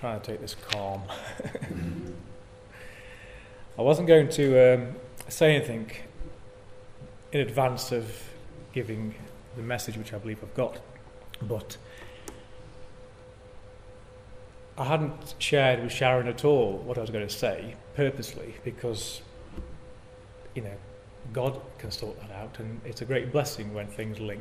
trying to take this calm. I wasn't going to say anything in advance of giving the message which I believe I've got, but I hadn't shared with Sharon at all what I was going to say, purposely, because, God can sort that out, and it's a great blessing when things link.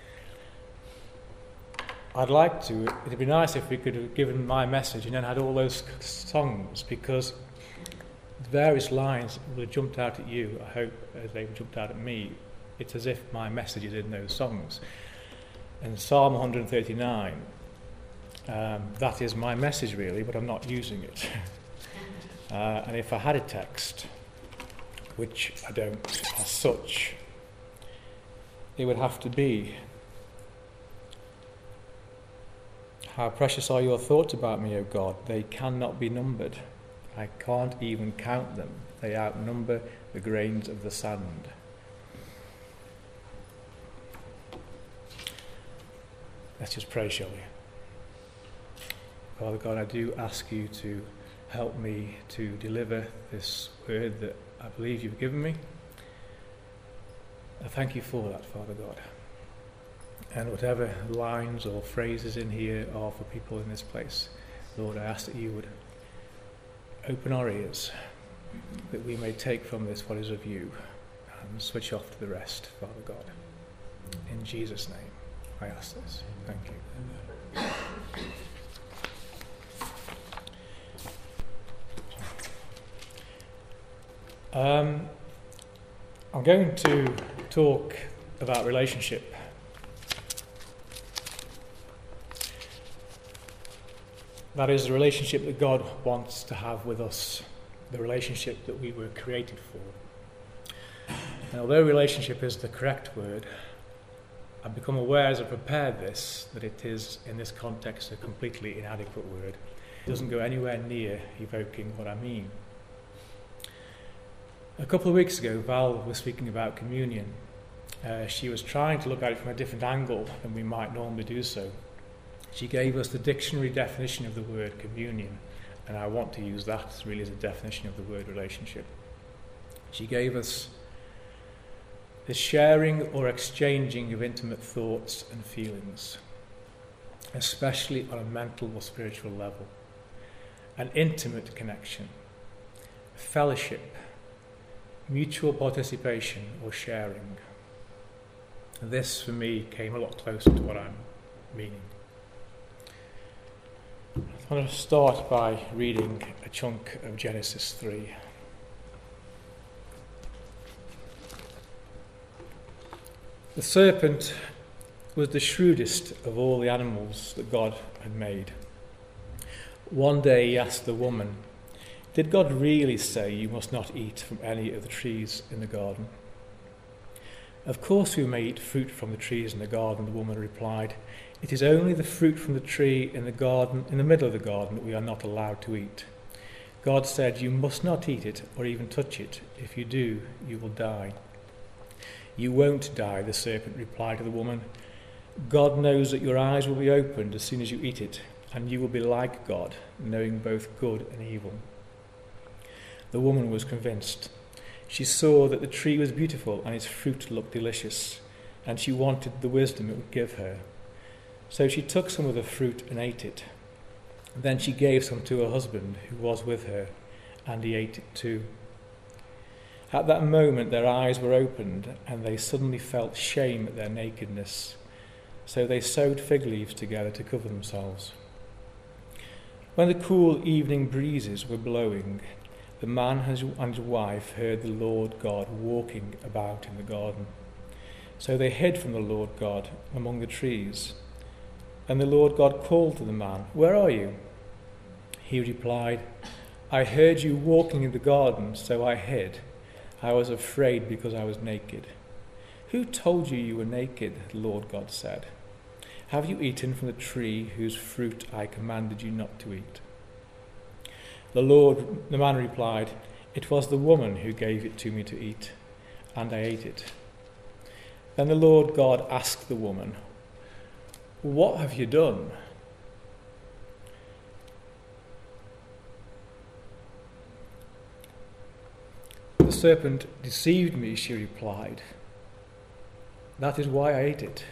It'd be nice if we could have given my message and then had all those songs, because various lines would have jumped out at you, I hope, as they jumped out at me. It's as if my message is in those songs. And Psalm 139, that is my message really, but I'm not using it. And if I had a text, which I don't as such, it would have to be, how precious are your thoughts about me, O God? They cannot be numbered. I can't even count them. They outnumber the grains of the sand. Let's just pray, shall we? Father God, I do ask you to help me to deliver this word that I believe you've given me. I thank you for that, Father God. And whatever lines or phrases in here are for people in this place, Lord, I ask that you would open our ears, that we may take from this what is of you and switch off to the rest, Father God. In Jesus' name, I ask this. Thank you. I'm going to talk about relationship. That is the relationship that God wants to have with us, the relationship that we were created for. And although relationship is the correct word, I've become aware as I prepared this that it is, in this context, a completely inadequate word. It doesn't go anywhere near evoking what I mean. A couple of weeks ago, Val was speaking about communion. She was trying to look at it from a different angle than we might normally do so. She gave us the dictionary definition of the word communion, and I want to use that really as a definition of the word relationship. She gave us the sharing or exchanging of intimate thoughts and feelings, especially on a mental or spiritual level, an intimate connection, fellowship, mutual participation or sharing. And this, for me, came a lot closer to what I'm meaning. I'm going to start by reading a chunk of Genesis 3. The serpent was the shrewdest of all the animals that God had made. One day he asked the woman, "Did God really say you must not eat from any of the trees in the garden?" "Of course we may eat fruit from the trees in the garden," the woman replied. "It is only the fruit from the tree in the garden, in the middle of the garden, that we are not allowed to eat. God said you must not eat it or even touch it. If you do, you will die." "You won't die," the serpent replied to the woman. "God knows that your eyes will be opened as soon as you eat it, and you will be like God, knowing both good and evil." The woman was convinced. She saw that the tree was beautiful and its fruit looked delicious, and she wanted the wisdom it would give her. So she took some of the fruit and ate it. Then she gave some to her husband, who was with her, and he ate it too. At that moment their eyes were opened, and they suddenly felt shame at their nakedness. So they sewed fig leaves together to cover themselves. When the cool evening breezes were blowing, the man and his wife heard the Lord God walking about in the garden. So they hid from the Lord God among the trees. And the Lord God called to the man, "Where are you?" He replied, "I heard you walking in the garden, so I hid. I was afraid because I was naked." "Who told you you were naked?" the Lord God said. "Have you eaten from the tree whose fruit I commanded you not to eat?" The man replied, "It was the woman who gave it to me to eat, and I ate it." Then the Lord God asked the woman, "What have you done?" The serpent deceived me, she replied. That is why I ate it.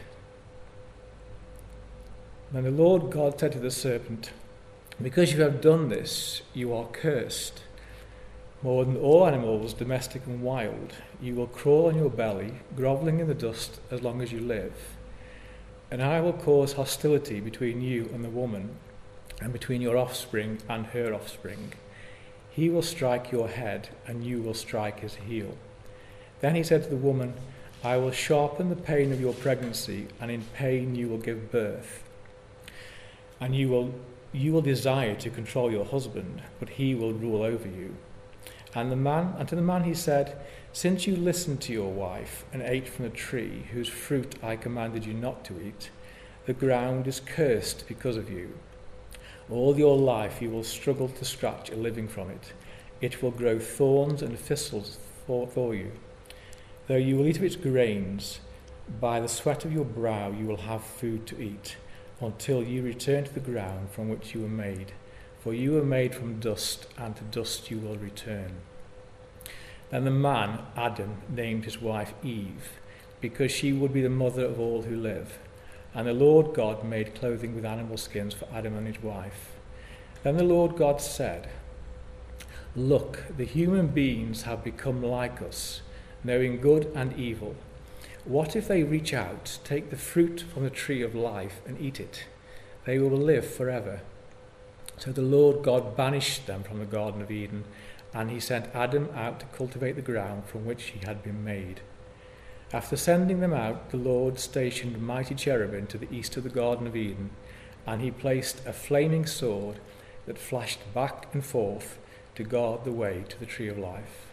Then the Lord God said to the serpent, because you have done this, you are cursed. More than all animals, domestic and wild, you will crawl on your belly, grovelling in the dust as long as you live. And I will cause hostility between you and the woman, and between your offspring and her offspring. He will strike your head, and you will strike his heel. Then he said to the woman, I will sharpen the pain of your pregnancy, and in pain you will give birth. And you will desire to control your husband, but he will rule over you. And to the man he said, since you listened to your wife and ate from the tree whose fruit I commanded you not to eat, the ground is cursed because of you. All your life you will struggle to scratch a living from it. It will grow thorns and thistles for you. Though you will eat of its grains, by the sweat of your brow you will have food to eat, until you return to the ground from which you were made. For you were made from dust, and to dust you will return. Then the man, Adam, named his wife Eve, because she would be the mother of all who live. And the Lord God made clothing with animal skins for Adam and his wife. Then the Lord God said, look, the human beings have become like us, knowing good and evil. What if they reach out, take the fruit from the tree of life and eat it? They will live forever. So the Lord God banished them from the Garden of Eden, and he sent Adam out to cultivate the ground from which he had been made. After sending them out, the Lord stationed mighty cherubim to the east of the Garden of Eden, and he placed a flaming sword that flashed back and forth to guard the way to the tree of life.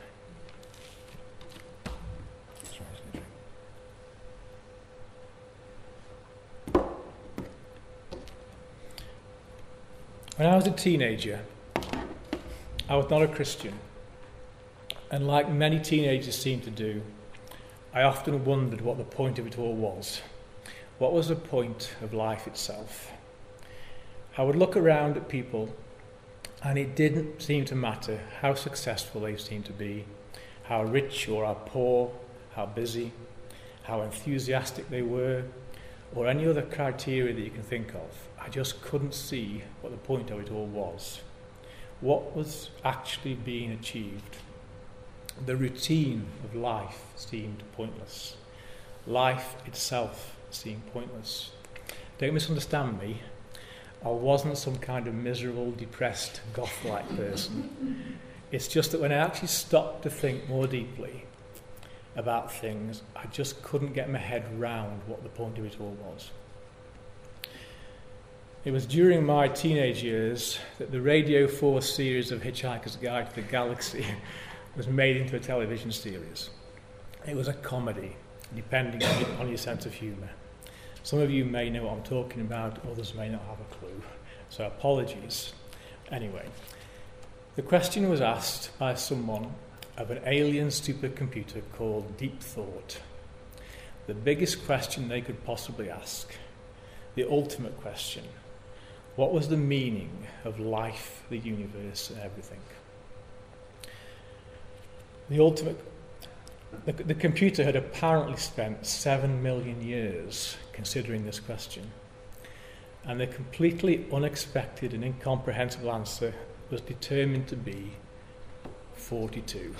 When I was a teenager, I was not a Christian, and like many teenagers seem to do, I often wondered what the point of it all was. What was the point of life itself? I would look around at people, and it didn't seem to matter how successful they seemed to be, how rich or how poor, how busy, how enthusiastic they were, or any other criteria that you can think of. I just couldn't see what the point of it all was. What was actually being achieved? The routine of life seemed pointless. Life itself seemed pointless. Don't misunderstand me. I wasn't some kind of miserable, depressed, goth-like person. It's just that when I actually stopped to think more deeply about things, I just couldn't get my head round what the point of it all was. It was during my teenage years that the Radio 4 series of Hitchhiker's Guide to the Galaxy was made into a television series. It was a comedy, depending on your sense of humour. Some of you may know what I'm talking about, others may not have a clue, so apologies. Anyway, the question was asked by someone of an alien supercomputer called Deep Thought. The biggest question they could possibly ask, the ultimate question. What was the meaning of life, the universe, and everything? The computer had apparently spent 7 million years considering this question, and the completely unexpected and incomprehensible answer was determined to be 42.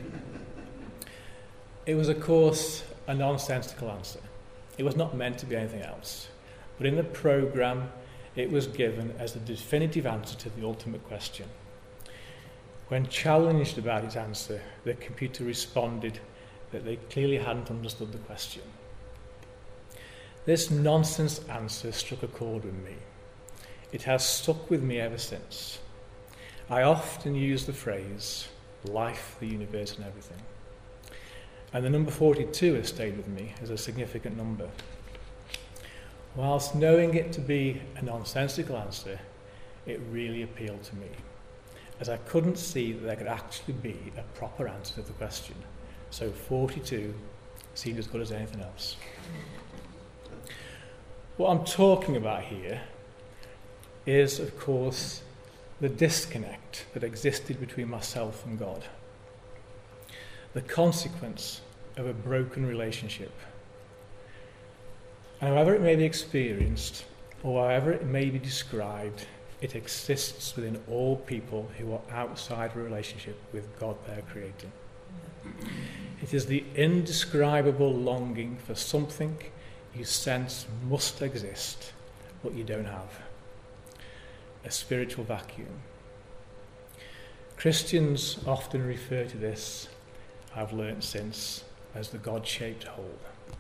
It was, of course, a nonsensical answer. It was not meant to be anything else, but in the programme it was given as the definitive answer to the ultimate question. When challenged about its answer, the computer responded that they clearly hadn't understood the question. This nonsense answer struck a chord with me. It has stuck with me ever since. I often use the phrase, life, the universe, and everything. And the number 42 has stayed with me as a significant number. Whilst knowing it to be a nonsensical answer, it really appealed to me, as I couldn't see that there could actually be a proper answer to the question. So 42 seemed as good as anything else. What I'm talking about here is, of course, the disconnect that existed between myself and God. the consequence of a broken relationship. And however it may be experienced, or however it may be described, it exists within all people who are outside a relationship with God, their Creator. It is the indescribable longing for something you sense must exist, but you don't have. A spiritual vacuum. Christians often refer to this, I've learnt since, as the God-shaped hole.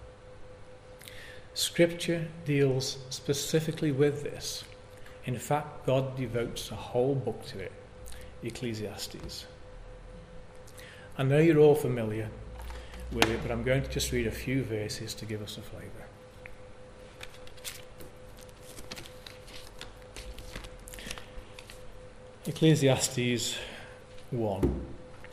Scripture deals specifically with this. In fact, God devotes a whole book to it, Ecclesiastes. I know you're all familiar with it, but I'm going to just read a few verses to give us a flavour. Ecclesiastes 1.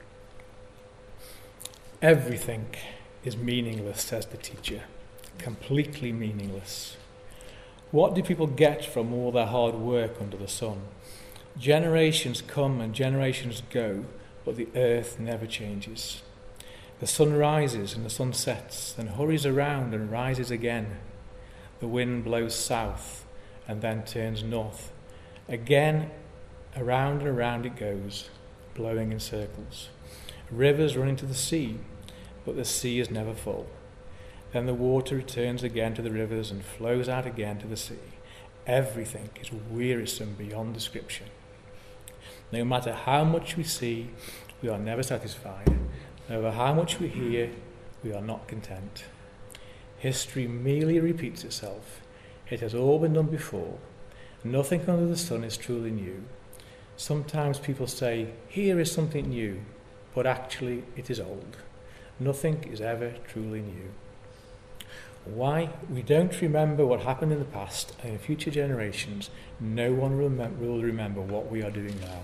Everything is meaningless, says the teacher. Completely meaningless. What do people get from all their hard work under the sun? Generations come and generations go, but the earth never changes. The sun rises and the sun sets, then hurries around and rises again. The wind blows south and then turns north. Again, around and around it goes, blowing in circles. Rivers run into the sea, but the sea is never full. Then the water returns again to the rivers and flows out again to the sea. Everything is wearisome beyond description. No matter how much we see, we are never satisfied. No matter how much we hear, we are not content. History merely repeats itself. It has all been done before. Nothing under the sun is truly new. Sometimes people say, here is something new, but actually it is old. Nothing is ever truly new. Why? We don't remember what happened in the past, and in future generations, no one will remember what we are doing now.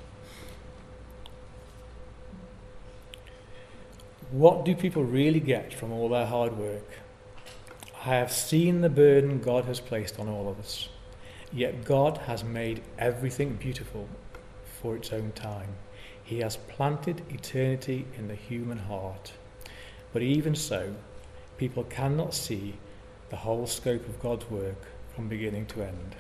What do people really get from all their hard work? I have seen the burden God has placed on all of us. Yet God has made everything beautiful for its own time. He has planted eternity in the human heart. But even so, people cannot see the whole scope of God's work from beginning to end.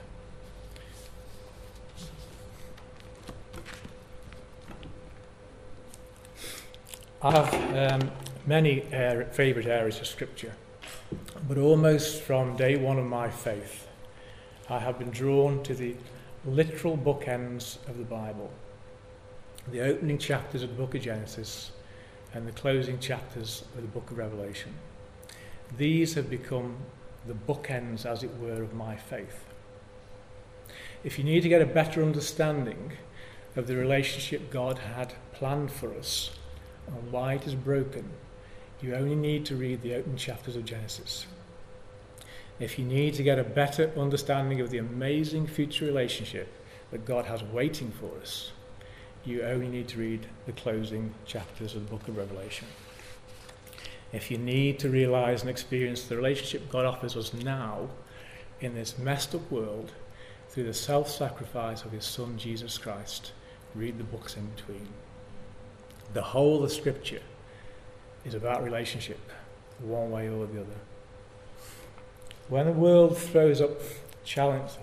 I have many favourite areas of Scripture, but almost from day one of my faith, I have been drawn to the literal bookends of the Bible, the opening chapters of the book of Genesis and the closing chapters of the book of Revelation. These have become the bookends, as it were, of my faith. If you need to get a better understanding of the relationship God had planned for us and why it is broken, you only need to read the opening chapters of Genesis. If you need to get a better understanding of the amazing future relationship that God has waiting for us, you only need to read the closing chapters of the book of Revelation. If you need to realise and experience the relationship God offers us now in this messed up world through the self-sacrifice of his Son Jesus Christ, read the books in between. The whole of Scripture is about relationship, one way or the other. When the world throws up challenges,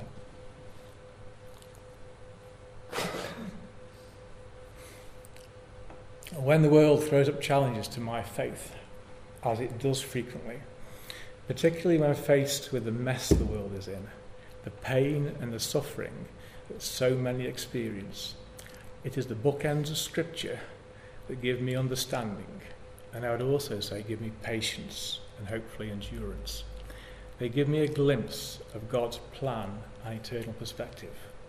to my faith, as it does frequently, particularly when faced with the mess the world is in, the pain and the suffering that so many experience, it is the bookends of Scripture that give me understanding, and I would also say give me patience and hopefully endurance. They give me a glimpse of God's plan and eternal perspective.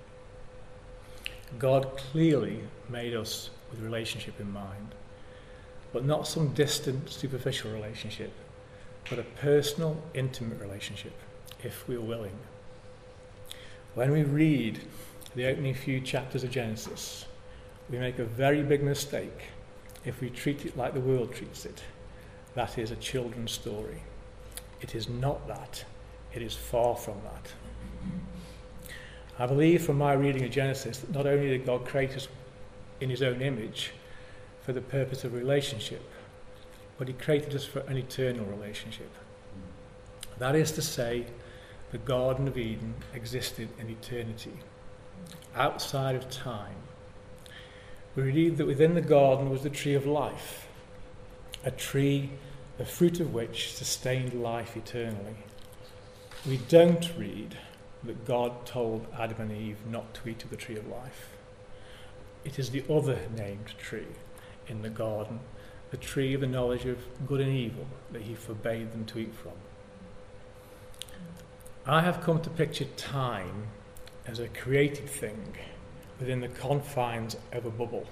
God clearly made us with relationship in mind, but not some distant, superficial relationship, but a personal, intimate relationship, if we're willing. When we read the opening few chapters of Genesis, we make a very big mistake if we treat it like the world treats it. That is a children's story. It is not that. It is far from that. I believe from my reading of Genesis that not only did God create us in his own image for the purpose of relationship, but he created us for an eternal relationship. That is to say, the Garden of Eden existed in eternity, outside of time. We read that within the garden was the tree of life, a tree, the fruit of which sustained life eternally. We don't read that God told Adam and Eve not to eat of the tree of life. It is the other named tree in the garden, the tree of the knowledge of good and evil, that he forbade them to eat from. I have come to picture time as a created thing within the confines of a bubble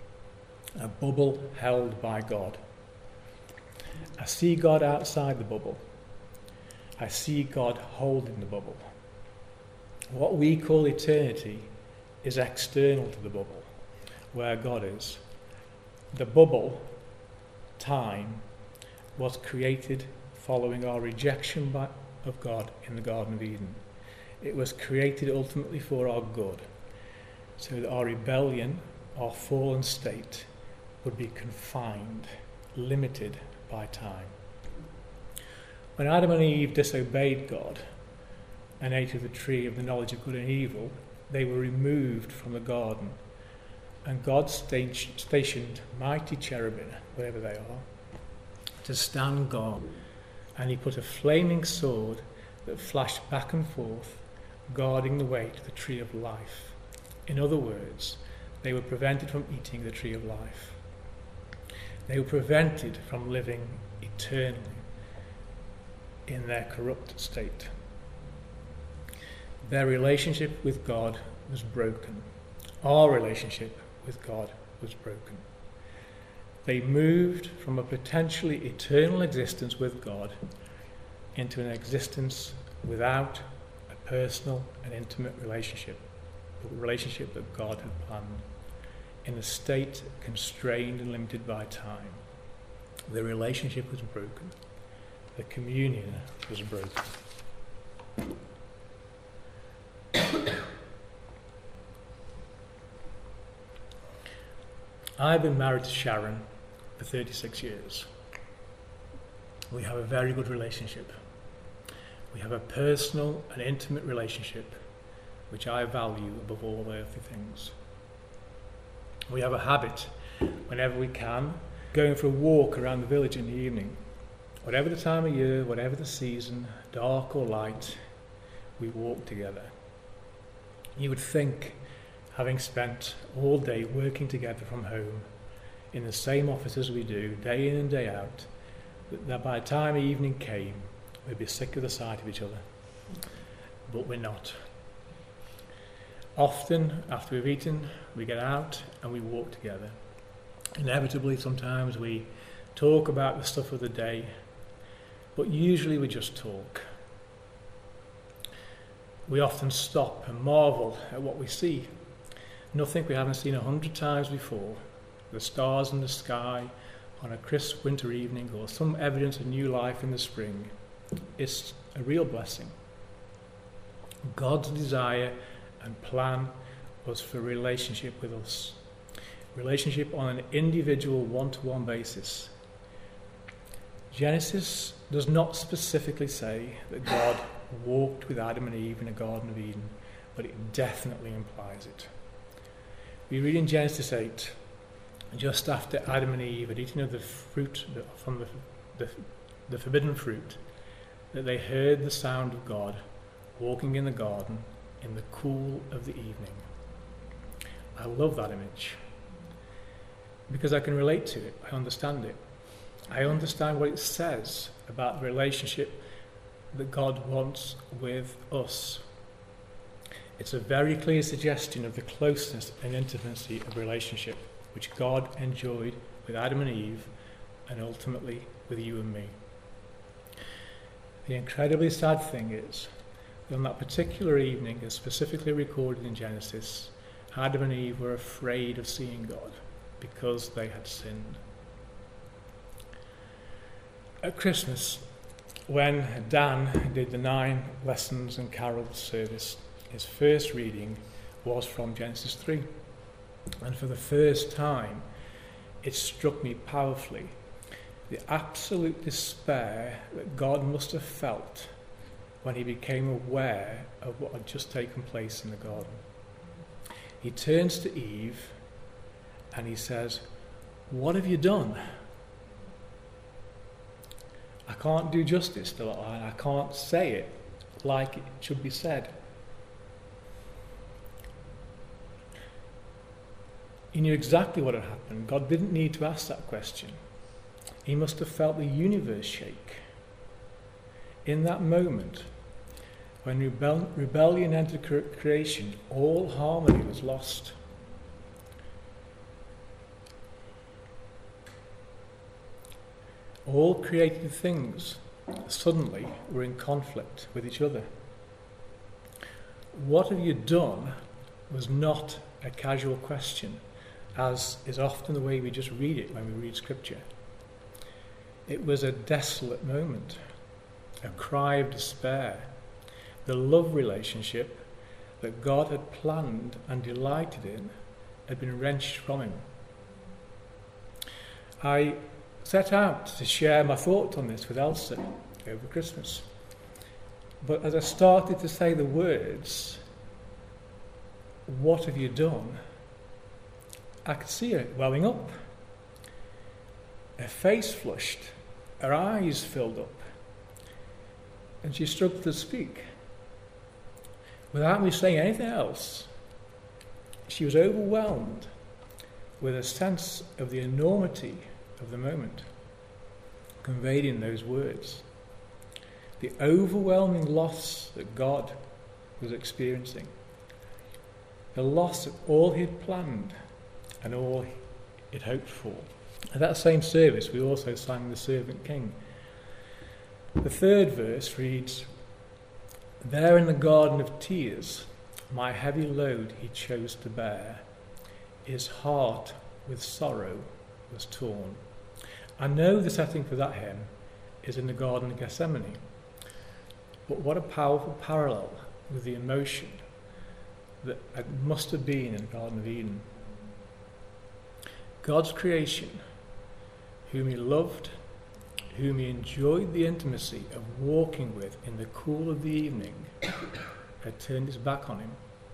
held by God. I see God outside the bubble. I see God holding the bubble. What we call eternity is external to the bubble, where God is. The bubble, time, was created following our rejection of God in the Garden of Eden. It was created ultimately for our good, so that our rebellion, our fallen state, would be confined, limited by time. When Adam and Eve disobeyed God and ate of the tree of the knowledge of good and evil, they were removed from the garden, and God stationed mighty cherubim, whatever they are, to stand guard, and he put a flaming sword that flashed back and forth, guarding the way to the tree of life. In other words, they were prevented from eating the tree of life. They were prevented from living eternally in their corrupt state. Their relationship with God was broken. Our relationship with God was broken. They moved from a potentially eternal existence with God into an existence without a personal and intimate relationship, the relationship that God had planned, in a state constrained and limited by time. The relationship was broken. The communion was broken. I've been married to Sharon for 36 years. We have a very good relationship. We have a personal and intimate relationship which I value above all earthly things. We have a habit, whenever we can, going for a walk around the village in the evening. Whatever the time of year, whatever the season, dark or light, we walk together. You would think, having spent all day working together from home, in the same office as we do, day in and day out, that by the time evening came, we'd be sick of the sight of each other. But we're not. Often, after we've eaten, we get out and we walk together. Inevitably, sometimes we talk about the stuff of the day, but usually we just talk. We often stop and marvel at what we see. Nothing we haven't seen 100 times before. The stars in the sky on a crisp winter evening, or some evidence of new life in the spring. It's a real blessing. God's desire and plan was for relationship with us. Relationship on an individual one-to-one basis. Genesis does not specifically say that God walked with Adam and Eve in the Garden of Eden, but it definitely implies it. We read in Genesis 8, just after Adam and Eve had eaten of the fruit from the forbidden fruit, that they heard the sound of God walking in the garden in the cool of the evening. I love that image because I can relate to it. I understand it. I understand what it says about the relationship that God wants with us. It's a very clear suggestion of the closeness and intimacy of relationship which God enjoyed with Adam and Eve and ultimately with you and me. The incredibly sad thing is that on that particular evening, as specifically recorded in Genesis, Adam and Eve were afraid of seeing God because they had sinned. At Christmas, when Dan did the 9 lessons and carols service, his first reading was from Genesis 3. And for the first time, it struck me powerfully the absolute despair that God must have felt when he became aware of what had just taken place in the garden. He turns to Eve and he says, "What have you done?" I can't do justice to that line. I can't say it like it should be said. He knew exactly what had happened. God didn't need to ask that question. He must have felt the universe shake. In that moment, when rebellion entered creation, all harmony was lost. All created things suddenly were in conflict with each other. What have you done was not a casual question, as is often the way we just read it when we read Scripture. It was a desolate moment, a cry of despair. The love relationship that God had planned and delighted in had been wrenched from him. I set out to share my thoughts on this with Elsa over Christmas. But as I started to say the words, "What have you done?" I could see her welling up. Her face flushed, her eyes filled up, and she struggled to speak. Without me saying anything else, she was overwhelmed with a sense of the enormity of the moment conveyed in those words. The overwhelming loss that God was experiencing. The loss of all he had planned and all he'd hoped for. At that same service, we also sang the Servant King. The third verse reads, "There in the garden of tears, my heavy load he chose to bear. His heart with sorrow was torn." I know the setting for that hymn is in the Garden of Gethsemane. But what a powerful parallel with the emotion that must have been in the Garden of Eden. God's creation, whom he loved, whom he enjoyed the intimacy of walking with in the cool of the evening, had turned his back on him.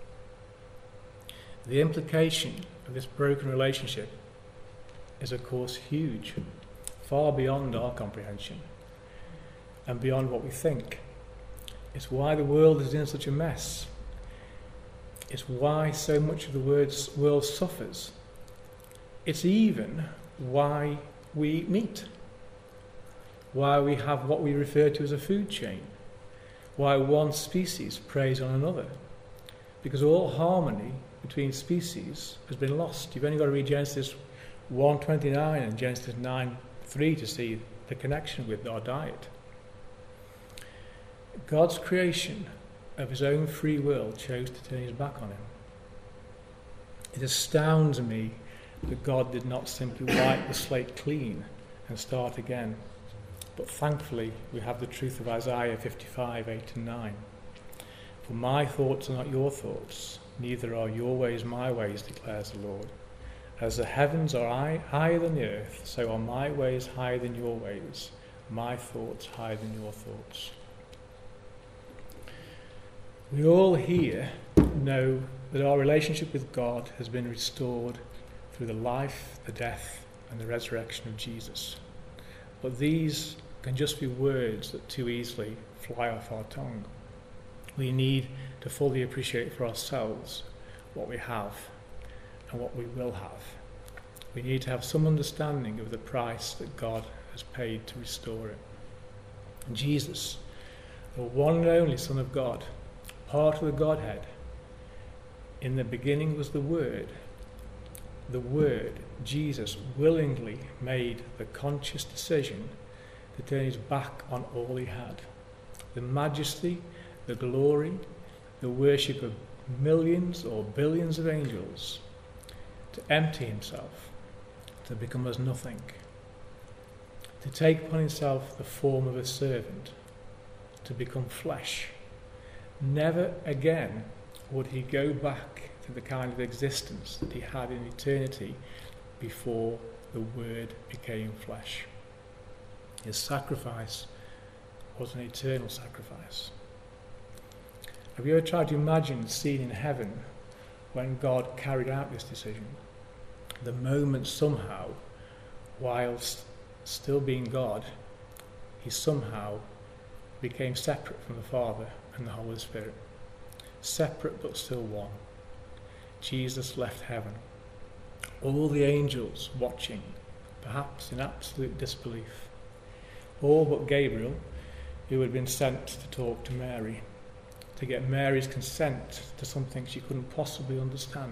The implication of this broken relationship is, of course, huge, far beyond our comprehension and beyond what we think. It's why the world is in such a mess. It's why so much of the world suffers. It's even why we eat meat, why we have what we refer to as a food chain, why one species preys on another, because all harmony between species has been lost. You've only got to read Genesis 1:29 and Genesis 9:3 to see the connection with our diet. God's creation of his own free will chose to turn his back on him. It astounds me that God did not simply wipe the slate clean and start again. But thankfully, we have the truth of Isaiah 55:8-9. "For my thoughts are not your thoughts, neither are your ways my ways, declares the Lord. As the heavens are higher than the earth, so are my ways higher than your ways, my thoughts higher than your thoughts." We all here know that our relationship with God has been restored through the life, the death, and the resurrection of Jesus. But these can just be words that too easily fly off our tongue. We need to fully appreciate for ourselves what we have and what we will have. We need to have some understanding of the price that God has paid to restore it. Jesus, the one and only Son of God, part of the Godhead, in the beginning was the Word. The Word, Jesus, willingly made the conscious decision to turn his back on all he had. The majesty, the glory, the worship of millions or billions of angels, to empty himself, to become as nothing, to take upon himself the form of a servant, to become flesh. Never again would he go back to the kind of existence that he had in eternity before the Word became flesh. His sacrifice was an eternal sacrifice. Have you ever tried to imagine the scene in heaven when God carried out this decision? The moment somehow, whilst still being God, he somehow became separate from the Father and the Holy Spirit. Separate but still one. Jesus left heaven. All the angels watching, perhaps in absolute disbelief. All but Gabriel, who had been sent to talk to Mary, to get Mary's consent to something she couldn't possibly understand.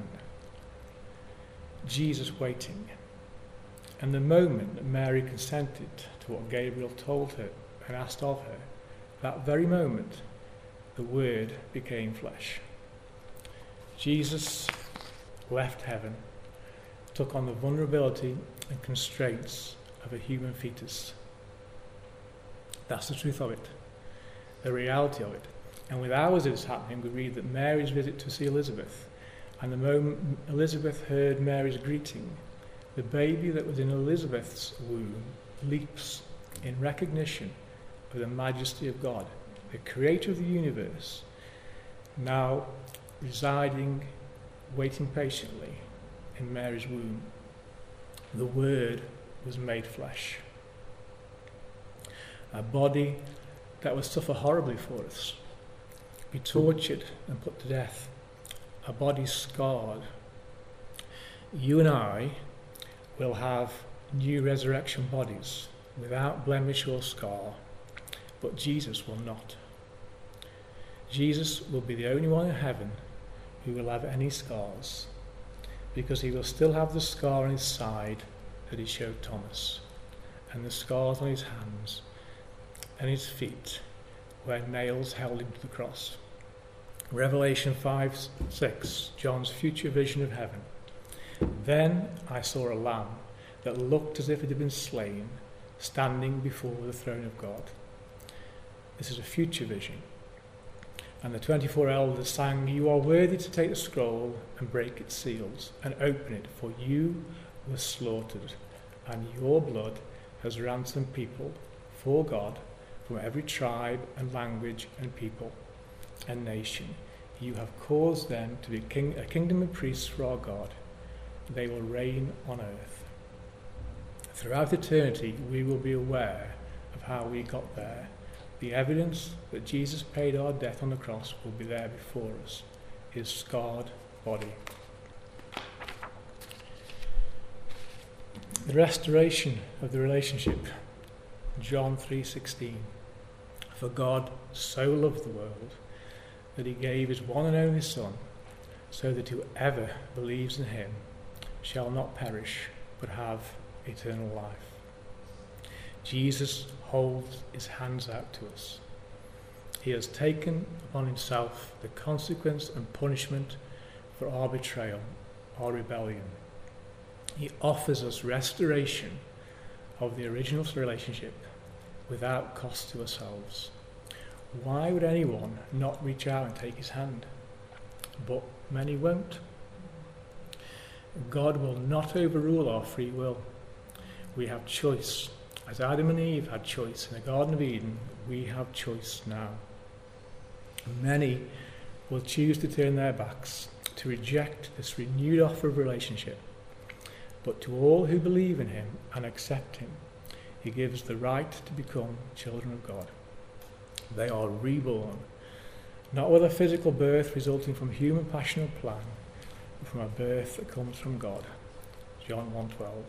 Jesus waiting. And the moment that Mary consented to what Gabriel told her and asked of her, that very moment, the Word became flesh. Jesus left heaven, took on the vulnerability and constraints of a human fetus. That's the truth of it, the reality of it. And with hours of this happening, we read that Mary's visit to see Elizabeth, and the moment Elizabeth heard Mary's greeting, the baby that was in Elizabeth's womb leaps in recognition of the majesty of God, the creator of the universe, now residing, waiting patiently in Mary's womb. The Word was made flesh. A body that would suffer horribly for us, be tortured and put to death, a body scarred. You and I will have new resurrection bodies without blemish or scar, but Jesus will not. Jesus will be the only one in heaven who will have any scars, because he will still have the scar on his side that he showed Thomas, and the scars on his hands and his feet where nails held him to the cross. Revelation 5:6, John's future vision of heaven. Then I saw a lamb that looked as if it had been slain, standing before the throne of God. This is a future vision. And the 24 elders sang, "You are worthy to take the scroll and break its seals and open it, for you were slaughtered, and your blood has ransomed people for God from every tribe and language and people and nation. You have caused them to be a kingdom of priests for our God. They will reign on earth." Throughout eternity, we will be aware of how we got there. The evidence that Jesus paid our death on the cross will be there before us, his scarred body. The restoration of the relationship. John 3:16. For God so loved the world that he gave his one and only Son, so that whoever believes in him shall not perish, but have eternal life. Jesus holds his hands out to us. He has taken upon himself the consequence and punishment for our betrayal, our rebellion. He offers us restoration of the original relationship without cost to ourselves. Why would anyone not reach out and take his hand? But many won't. God will not overrule our free will. We have choice. As Adam and Eve had choice in the Garden of Eden, we have choice now. Many will choose to turn their backs, to reject this renewed offer of relationship. But to all who believe in him and accept him, he gives the right to become children of God. They are reborn, not with a physical birth resulting from human passion or plan, but from a birth that comes from God. John 1:12.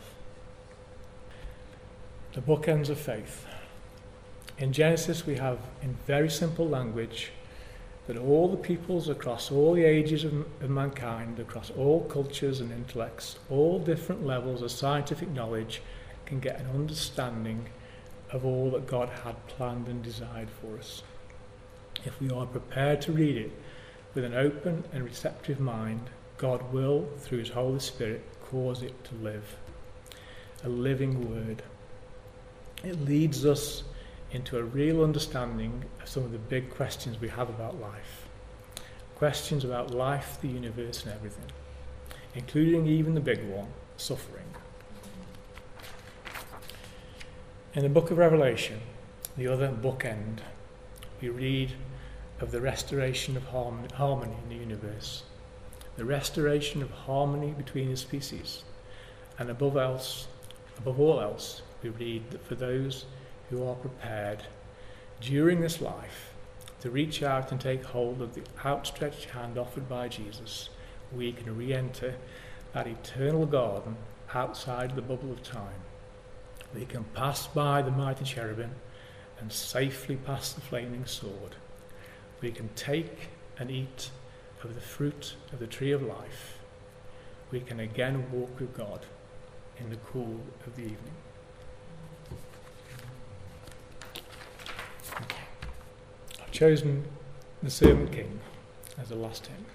The bookends of faith. In Genesis we have, in very simple language, that all the peoples across all the ages of mankind, across all cultures and intellects, all different levels of scientific knowledge, can get an understanding of all that God had planned and desired for us. If we are prepared to read it with an open and receptive mind, God will, through his Holy Spirit, cause it to live. A living word. It leads us into a real understanding of some of the big questions we have about life. Questions about life, the universe, and everything, including even the big one, suffering. In the book of Revelation, the other bookend, we read of the restoration of harmony in the universe, the restoration of harmony between the species, and above all else, we read that for those who are prepared during this life to reach out and take hold of the outstretched hand offered by Jesus, we can re-enter that eternal garden outside the bubble of time. We can pass by the mighty cherubim and safely pass the flaming sword. We can take and eat of the fruit of the tree of life. We can again walk with God in the cool of the evening. I've chosen the Servant King as the last hymn.